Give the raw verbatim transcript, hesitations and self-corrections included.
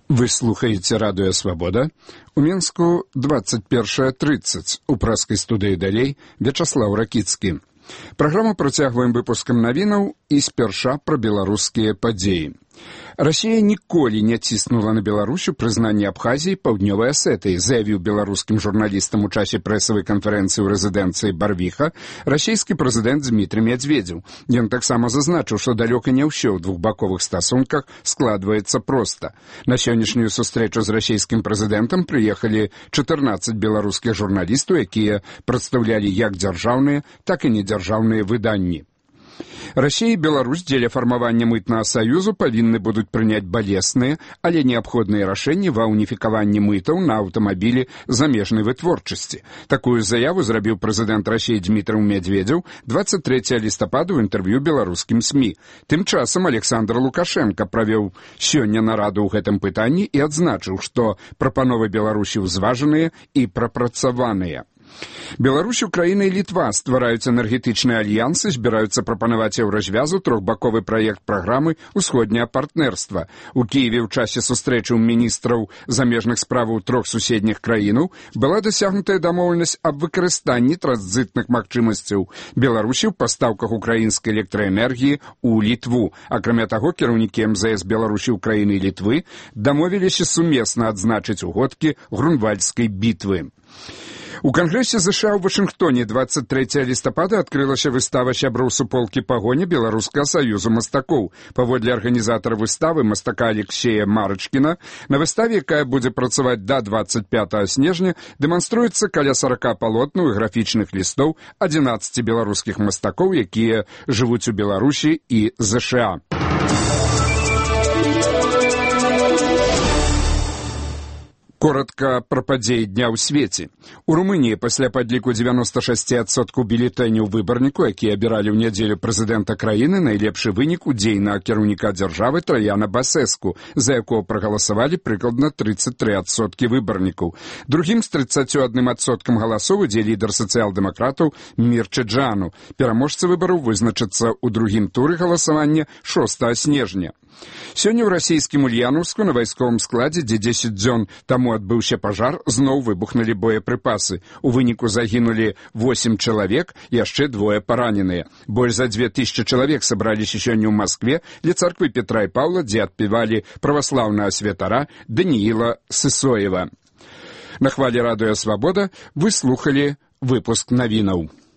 Вы слухаеце радыё «Свабода». У Мінску двадцать першая тридцать. У праскай студыі далей Вячаслаў Ракіцкі. Праграму працягваем выпускам навінаў і спярша пра беларускія падзеі. Расія ніколі не ціснула на Беларусю прызнанне Абхазіі паўднёвай Асетыі, заявіў беларускім журналістам у часе прэсавай канферэнцыі ў рэзідэнцыі Барвіха расійскі прэзідэнт Дмітрый Медведзеў. Ён таксама зазначыў, што далёка не ўсё ў двухбаковых стасунках складваецца проста. На сённяшнюю сустрэчу з расійскім прэзідэнтам прыехалі чатырнаццаць беларускіх журналістаў, якія прадстаўлялі як дзяржаўныя, так і недзяржаўныя выданні. Расія і Беларусь дзеля фармавання мытнага саюзу павінны будуць прыняць балесныя, але неабходныя рашэнні ва ўніфікаванні мытаў на аўтамабілі замежнай вытворчасці. Такую заяву зрабіў прэзідэнт Расіі Дмітрый Медведзеў двадцать трэцяга лістапада ў інтэрв'ю беларускім СМІ. Тым часам Александр Лукашенко правёў сёння нараду ў гэтым пытанні і адзначыў, што прапановы Беларусі ўзважаныя і прапрацаваныя. Беларусь, Украіна і Літва ствараюць энергетычныя альянсы, збіраюцца прапанаваць еўразвязу трохбаковы праект праграмы «Усходняе партнерства». У Кіеве ў часе сустрэчы міністраў замежных справаў трох суседніх краінаў была дасягнутая дамоўленасць аб выкарыстанні транзітных магчымасцяў Беларусі ў пастаўках украінскай электраэнергіі ў Літву. Акрамя таго, кіраўнікі эм зэ эс Беларусі, Украіны і Літвы дамовіліся сумесна адзначыць угодкі Грунвальдскай бітвы. У Кангрэсе ЗША ў Вашынгтоне двадцать трэцяга лістапада адкрылася выстава сяброў суполкі пагоня Беларускага саюзу мастакоў. Паводле арганізатара выставы мастака Алексея Марачкіна, на выставе, якая будзе працаваць да двадцать пятага снежня, дэманструецца каля сорока палотнаў і графічных лістоў адзінаццаці беларускіх мастакоў, якія жывуць у Беларусі і ЗША. Коротка пра падзеі дня ў свеце. У Румыніі пасля падліку дзевяноста шэсць адсоткаў бюлетэняў выбарніку, якія абіралі ў нядзелю прэзідэнта краіны, найлепшы вынік у дзейнага кіраўніка дзяржавы Траяна Басэску, за якого прагаласавалі прыкладна тридцать три адсоткі выбарнікаў. Другім з тридцатью адным адсоткам галасоў ідзе лідар сацыял-дэмакратаў Мірчэджану. Пераможца выбараў вызначыцца ў другім туры галасавання шостага снежня. Сёння ў расійскім Ульянаўску на вайсковым складзе, дзе дзесяць дзён таму адбыўся пажар, зноў выбухнулі боепрыпасы. У выніку загінулі восемь чалавек, яшчэ двое параненыя. Больш за дзве тысячы чалавек сабраліся сёння ў Маскве ля царквы Петра і Паўла, дзе адпевалі праваслаўнага святара Данііла Сысоева. На хвалі радыё «Свабода» вы слухалі выпуск навінаў.